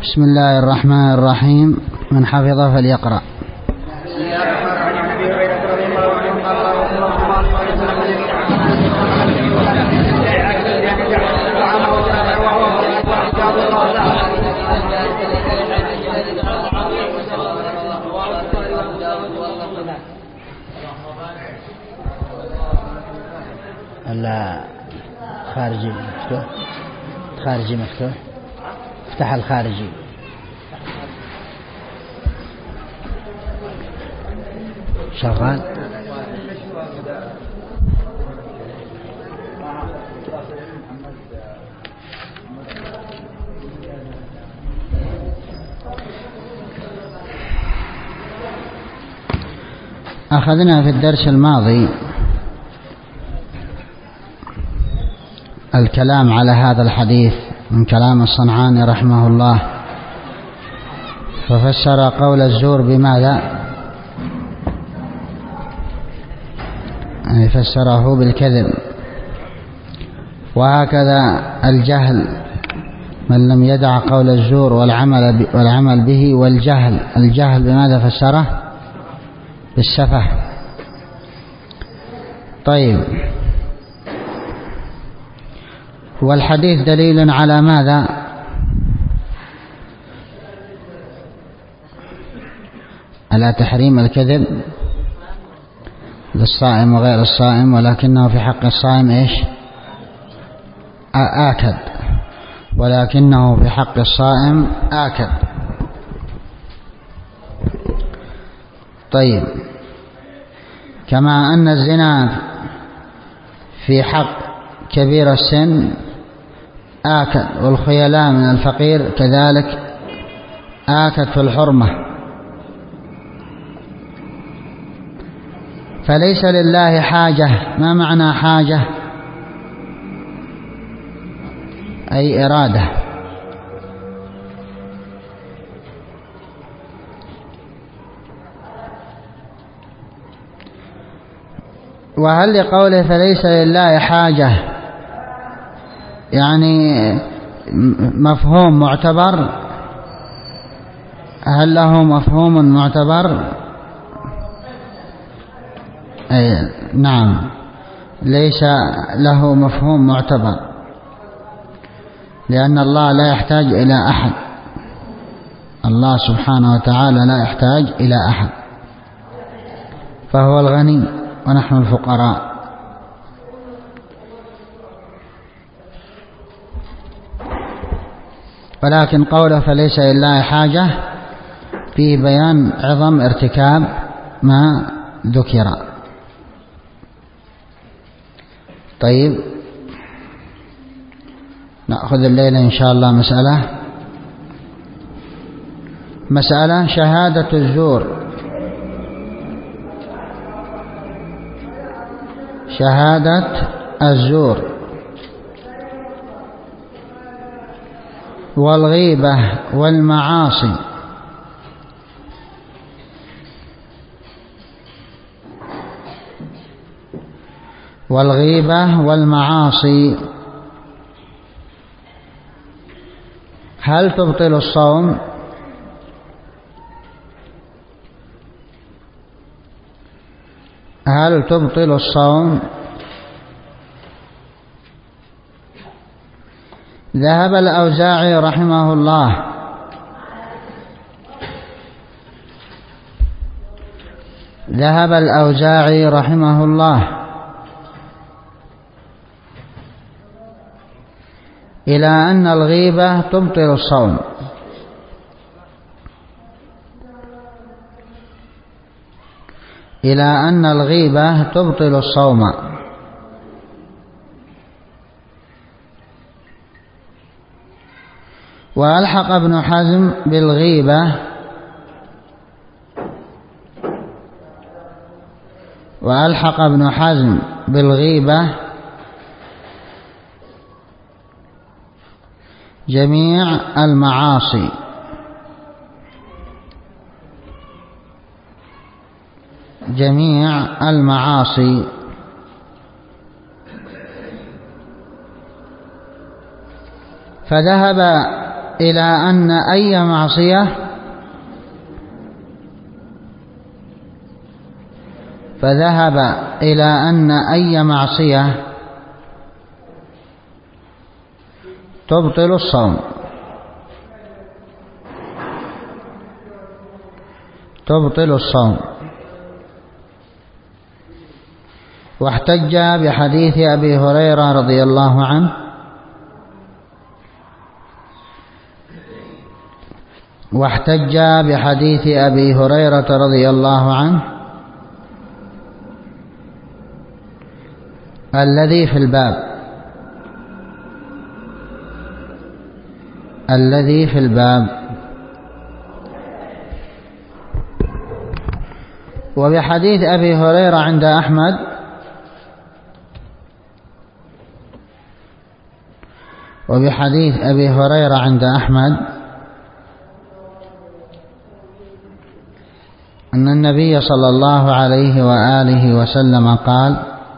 بسم الله الرحمن الرحيم. من حفظ فليقرأ. الخارجي مفتوح، خارجي مفتوح، افتح الخارجي. شغال. أخذنا في الدرس الماضي الكلام على هذا الحديث من كلام الصنعاني رحمه الله، ففسر قول الزور بماذا؟ يعني فسره بالكذب. وهكذا الجهل، من لم يدع قول الزور والعمل به، والجهل، الجهل بماذا فسره؟ بالسفه. طيب، والحديث دليل على ماذا؟ على تحريم الكذب للصائم وغير الصائم، ولكنه في حق الصائم ايش؟ آكد، ولكنه في حق الصائم آكد. طيب، كما أن الزنا في حق كبير السن آكد، والخيلاء من الفقير كذلك آكد في الحرمة. فليس لله حاجة. ما معنى حاجة؟ أي إرادة. وهل لقوله فليس لله حاجة يعني مفهوم معتبر؟ هل له مفهوم معتبر؟ أي نعم، ليس له مفهوم معتبر، لأن الله لا يحتاج إلى أحد. الله سبحانه وتعالى لا يحتاج إلى أحد، فهو الغني ونحن الفقراء. ولكن قوله فليس لله حاجة فيه بيان عظم ارتكاب ما ذكر. طيب، نأخذ الليلة إن شاء الله مسألة شهادة الزور. شهادة الزور والغيبة والمعاصي. والغيبة والمعاصي هل تبطل الصوم؟ هل تبطل الصوم؟ ذهب الأوزاعي رحمه الله إلى أن الغيبة تبطل الصوم، إلى أن الغيبة تبطل الصوم. وألحق ابن حزم بالغيبة جميع المعاصي. فذهب إلى أن أي معصية تبطل الصوم. واحتج بحديث أبي هريرة رضي الله عنه الذي في الباب وبحديث أبي هريرة عند أحمد أن النبي صلى الله عليه وآله وسلم قال: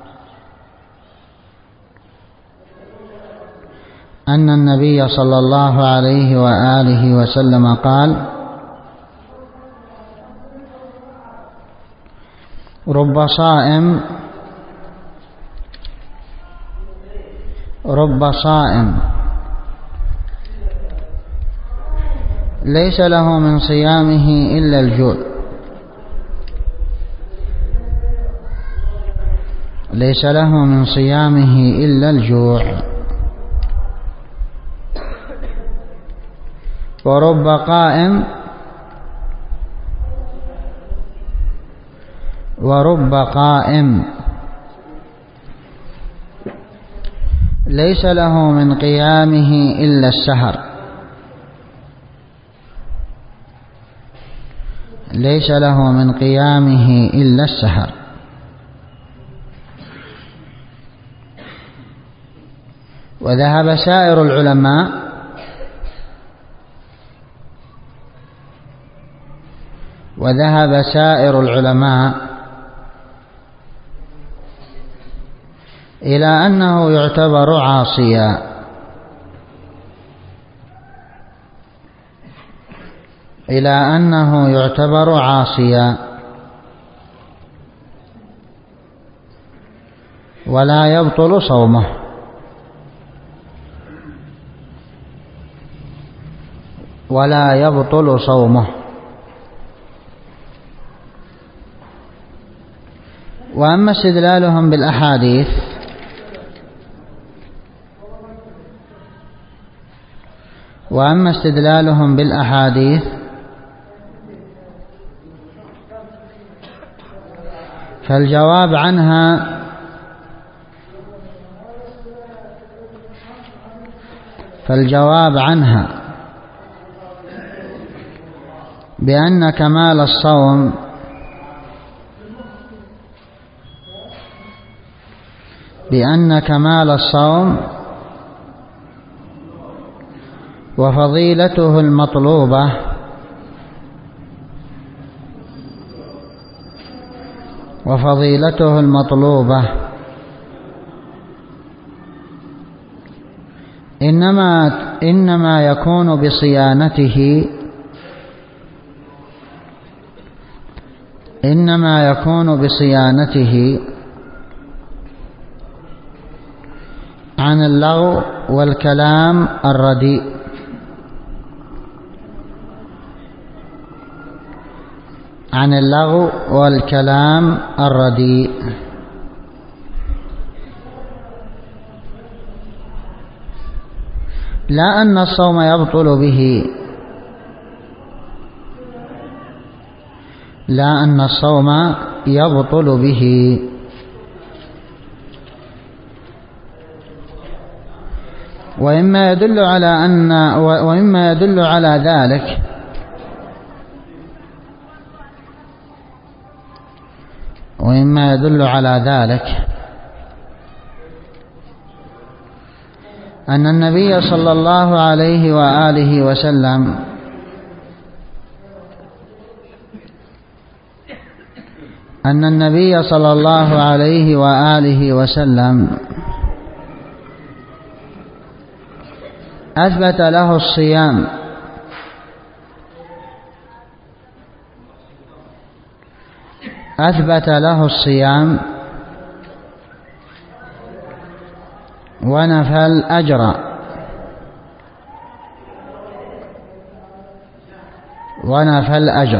رب صائم ليس له من صيامه إلا الجوع ورب قائم ليس له من قيامه إلا السهر. وذهب سائر العلماء إلى أنه يعتبر عاصيا ولا يبطل صومه. وأما استدلالهم بالأحاديث فالجواب عنها بأن كمال الصوم وفضيلته المطلوبة إنما يكون بصيانته عن اللغو والكلام الرديء. لا أن الصوم يبطل به. ومما يدل على ذلك أن النبي صلى الله عليه وآله وسلم أثبت له الصيام ونفى الأجر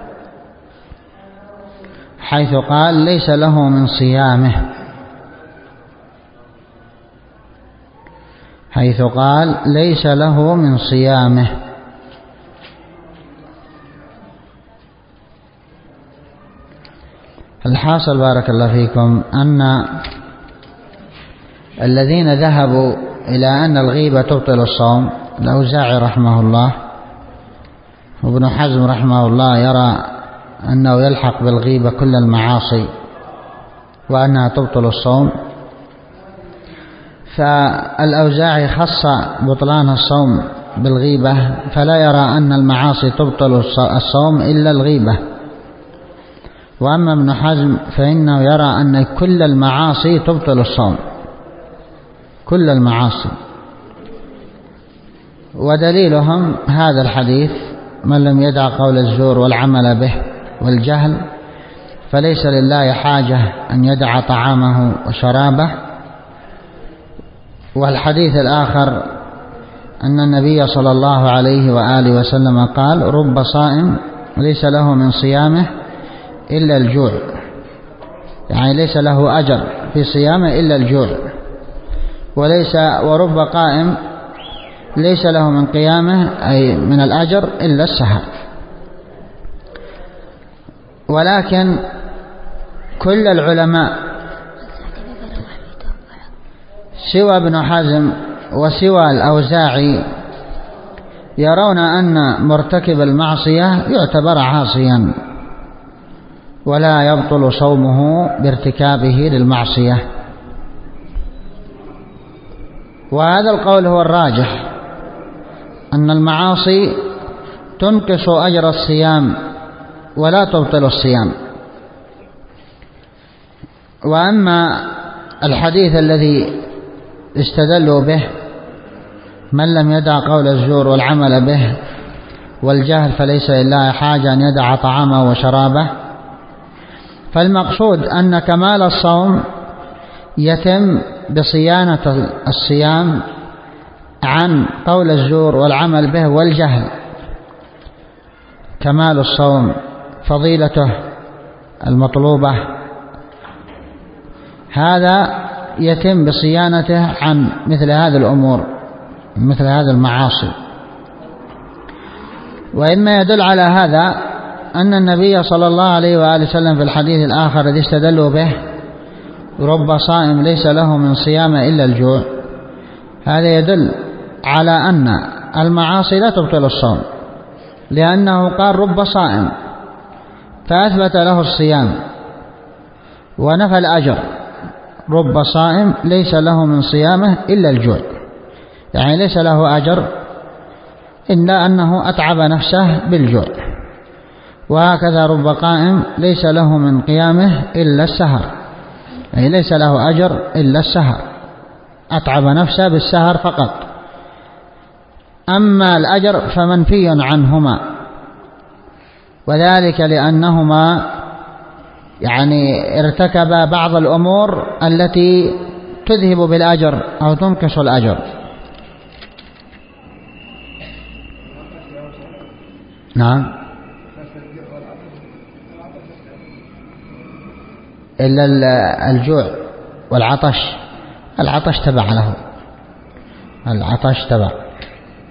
حيث قال ليس له من صيامه الحاصل بارك الله فيكم أن الذين ذهبوا إلى أن الغيبة تبطل الصوم الأوزاعي رحمه الله وابن حزم رحمه الله يرى أنه يلحق بالغيبة كل المعاصي وأنها تبطل الصوم، فالأوزاعي خص بطلان الصوم بالغيبة، فلا يرى أن المعاصي تبطل الصوم إلا الغيبة. وأما ابن حزم فإنه يرى أن كل المعاصي تبطل الصوم، كل المعاصي، ودليلهم هذا الحديث: من لم يدع قول الزور والعمل به والجهل فليس لله حاجة أن يدع طعامه وشرابه. والحديث الآخر أن النبي صلى الله عليه وآله وسلم قال: رب صائم ليس له من صيامه إلا الجوع، يعني ليس له أجر في صيامه إلا الجوع، ورب قائم ليس له من قيامه أي من الأجر إلا السحر. ولكن كل العلماء سوى ابن حزم وسوى الأوزاعي يرون أن مرتكب المعصية يعتبر عاصيا ولا يبطل صومه بارتكابه للمعصية، وهذا القول هو الراجح، أن المعاصي تنقص أجر الصيام ولا تبطل الصيام. وأما الحديث الذي استدلوا به: من لم يدع قول الزور والعمل به والجهل فليس لله حاجة أن يدع طعامه وشرابه، فالمقصود أن كمال الصوم يتم بصيانة الصيام عن قول الزور والعمل به والجهل. كمال الصوم فضيلته المطلوبة هذا يتم بصيانته عن مثل هذه الأمور، مثل هذه المعاصي. وإما يدل على هذا أن النبي صلى الله عليه وآله وسلم في الحديث الآخر الذي استدلوا به: رب صائم ليس له من صيامه إلا الجوع، هذا يدل على أن المعاصي لا تبطل الصوم، لأنه قال رب صائم فأثبت له الصيام ونفى الأجر. رب صائم ليس له من صيامه إلا الجوع، يعني ليس له أجر إلا أنه أتعب نفسه بالجوع. وهكذا رب قائم ليس له من قيامه إلا السهر، يعني ليس له أجر إلا السهر، أتعب نفسه بالسهر فقط. أما الأجر فمنفي عنهما، وذلك لأنهما يعني ارتكبا بعض الأمور التي تذهب بالأجر أو تنقص الأجر. نعم، إلا الجوع والعطش، العطش تبع له، العطش تبع.